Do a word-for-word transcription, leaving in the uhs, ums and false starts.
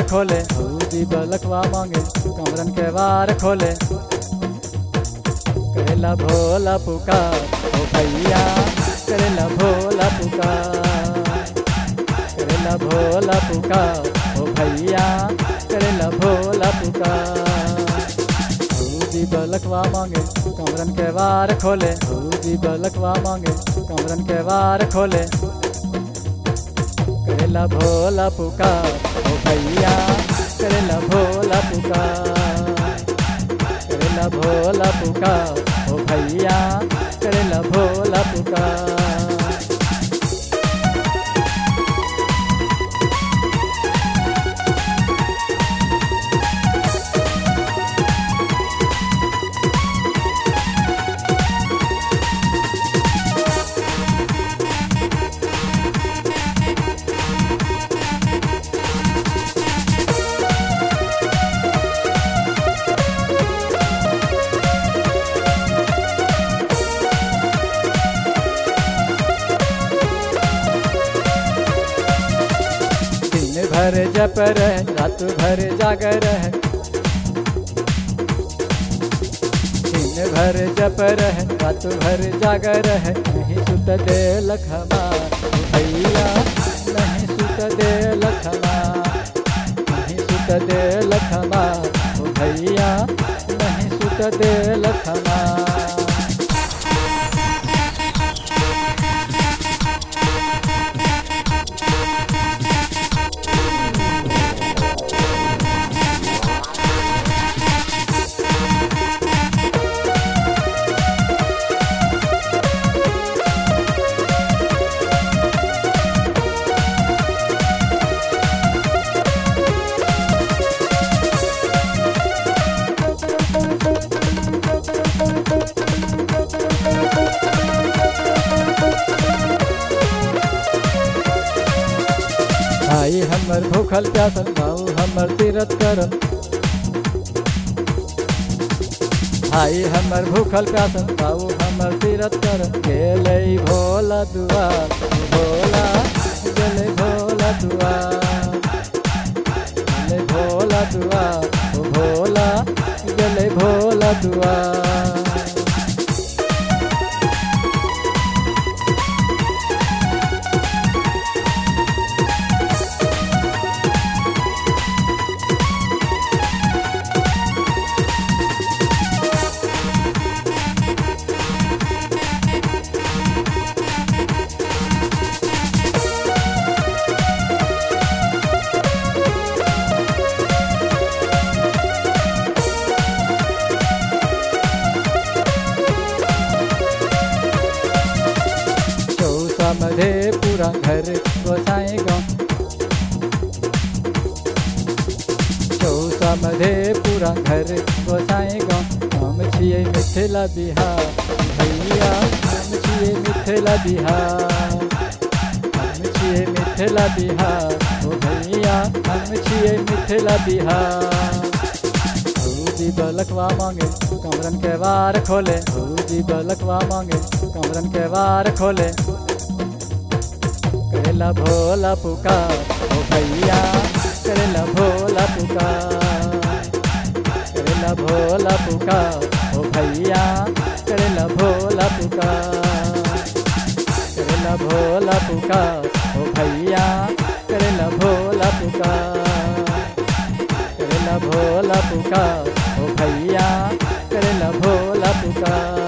खोले, भौजी बलकवा मांगे कमरन के वार खोले। करेला भोला पुकार ओ भैया, करेला भोला पुकार, करेला भोला पुकार ओ भैया, करेला भोला पुकार। भौजी बलकवा मांगे कमरन के वार खोले, भौजी बलकवा मांगे कमरन के वार खोले। करेला भोला पुकार ओ भैया, करेला भोला पुकार, करेला भोला पुकार ओ भैया, करेला भोला पुकार। भर जप रह रात भर जागर है, दिन भर जप रह रात भर जागर है। नहीं सुत दे लखमा भैया, नहीं सुत दे लखमा, नहीं सुत दे लखमा भैया, नहीं सुत दे लखमा। भाई हमर भूखल प्यासल भाऊ हमर तीरथ करम, भाई हमर भूखल प्यासल भाऊ हमर तीरथ करम। गेले भोला दुआर भोला, गेले भोला दुआर, गेले भोला दुआर ओ भोला, गेले भोला दुआर। मधेपुरा घर गोसाई गाँव, चौसा मधेपुरा घर गोसाई गाँव। हम छियै मिथिला बिहार भैया, हम छियै मिथिला बिहार, हम छियै मिथिला बिहार ओ भैया, हम छियै मिथिला बिहार। भौजी बलकवा मांगे कमरन के वार खोले, भौजी बलकवा मांगे कमरन के वार खोले। करेला भोला पुकार ओ भैया, करेला भोला पुकार, करेला भोला पुकार ओ भैया, करेला भोला पुकार, करेला भोला पुकार ओ भैया, करेला भोला पुकार, करेला भोला पुकार ओ भैया, करेला भोला पुकार।